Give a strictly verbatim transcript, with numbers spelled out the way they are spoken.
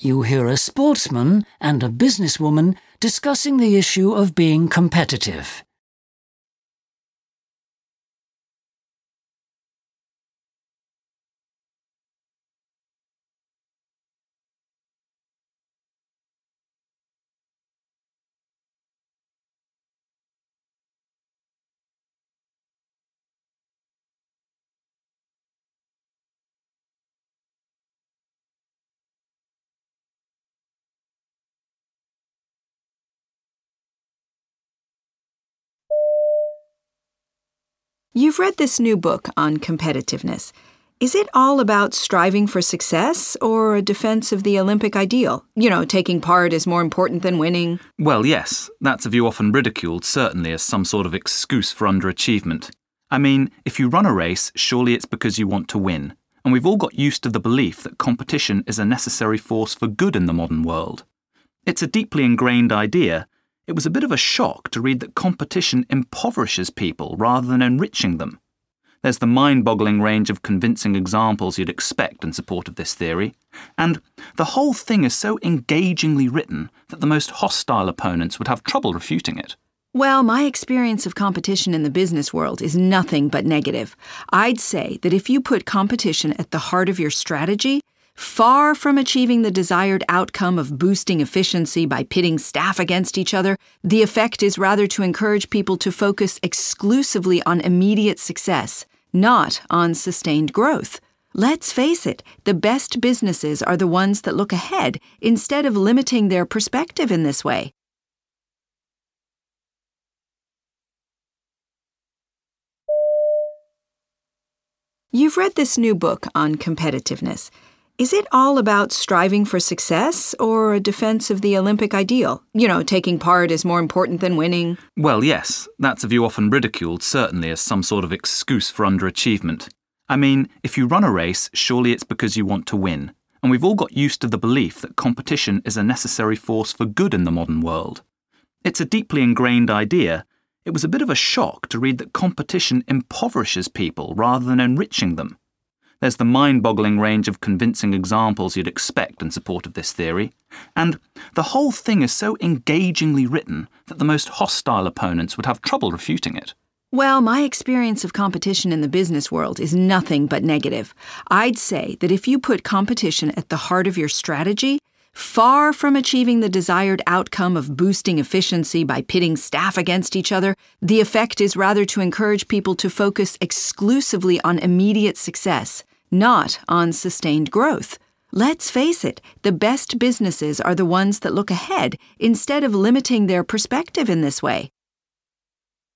you hear a sportsman and a businesswoman discussing the issue of being competitive. You've read this new book on competitiveness. Is it all about striving for success or a defense of the Olympic ideal? You know, taking part is more important than winning? Well, yes, that's a view often ridiculed, certainly as some sort of excuse for underachievement. I mean, if you run a race, surely it's because you want to win. And we've all got used to the belief that competition is a necessary force for good in the modern world. It's a deeply ingrained idea. It was a bit of a shock to read that competition impoverishes people rather than enriching them. There's the mind-boggling range of convincing examples you'd expect in support of this theory, and the whole thing is so engagingly written that the most hostile opponents would have trouble refuting it. Well, my experience of competition in the business world is nothing but negative. I'd say that if you put competition at the heart of your strategy, far from achieving the desired outcome of boosting efficiency by pitting staff against each other, the effect is rather to encourage people to focus exclusively on immediate success, not on sustained growth. Let's face it, the best businesses are the ones that look ahead instead of limiting their perspective in this way. You've read this new book on competitiveness. Is it all about striving for success or a defense of the Olympic ideal? You know, taking part is more important than winning? Well, yes, that's a view often ridiculed, certainly as some sort of excuse for underachievement. I mean, if you run a race, surely it's because you want to win. And we've all got used to the belief that competition is a necessary force for good in the modern world. It's a deeply ingrained idea. It was a bit of a shock to read that competition impoverishes people rather than enriching them. There's the mind-boggling range of convincing examples you'd expect in support of this theory, and the whole thing is so engagingly written that the most hostile opponents would have trouble refuting it. Well, my experience of competition in the business world is nothing but negative. I'd say that if you put competition at the heart of your strategy, far from achieving the desired outcome of boosting efficiency by pitting staff against each other, the effect is rather to encourage people to focus exclusively on immediate success, not on sustained growth. Let's face it, the best businesses are the ones that look ahead instead of limiting their perspective in this way.